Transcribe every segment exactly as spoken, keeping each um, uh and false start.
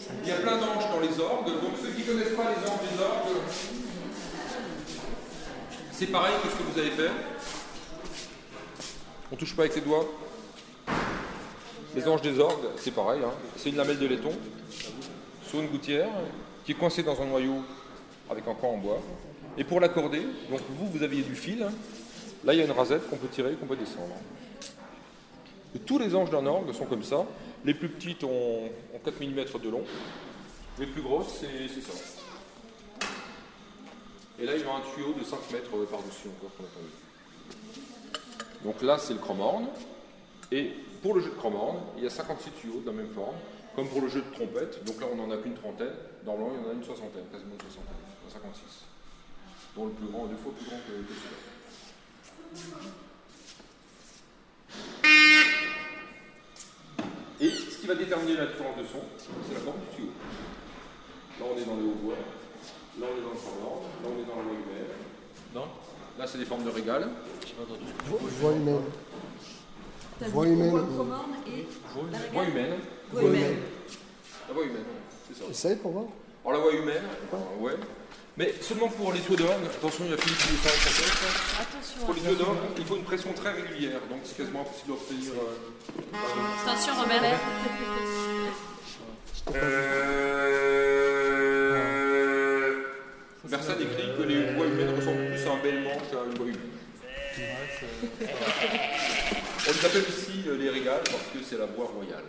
Il y a plein d'anches dans les orgues. Donc ceux qui ne connaissent pas les anches des orgues, c'est pareil que ce que vous avez fait. On ne touche pas avec ses doigts. Les anges des orgues, c'est pareil. Hein. C'est une lamelle de laiton sur une gouttière qui est coincée dans un noyau avec un pan en bois. Et pour l'accorder, donc vous, vous aviez du fil. Là, il y a une rasette qu'on peut tirer, qu'on peut descendre. Et tous les anges d'un orgue sont comme ça. Les plus petites ont, ont quatre millimètres de long. Les plus grosses, c'est ça. Et là, ils ont un tuyau de cinq mètres par-dessus encore qu'on a tombé. Donc là, c'est le chromorne. Et pour le jeu de chromorne, il y a cinquante-six tuyaux de la même forme, comme pour le jeu de trompette. Donc là, on n'en a qu'une trentaine. Dans le blanc, il y en a une soixantaine, quasiment une soixantaine. Il y en a cinquante-six. Dont le plus grand est deux fois plus grand que, que celui-là. Et ce qui va déterminer la différence de son, c'est la forme du tuyau. Là, on est dans les hautbois. Là, on est dans le chromorne. Là, on est dans la voie humaine. Non. Là, c'est des formes de régal. Voie humaine. Voie humaine. Voie et voie humaine. Voie humaine. La voie humaine, c'est ça. Essaye pour voir. Alors la voie humaine, euh, ouais. Mais seulement pour les tuyaux d'orgue, attention, il y a Philippe qui descend avec sa tête. Attention. Pour les tuyaux d'orgue, il faut une pression très régulière, donc c'est quasiment impossible d'obtenir. Euh... Attention, Robert. Personne écrit que les voies humaines ressemblent plus à un bêlement qu'à une voie humaine. On les appelle aussi euh, les régales parce que c'est la voie royale.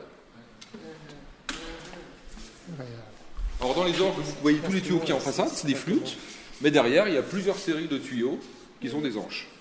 Alors dans les orgues, vous voyez tous les tuyaux qui sont en façade, c'est des flûtes, mais derrière il y a plusieurs séries de tuyaux qui sont des anches.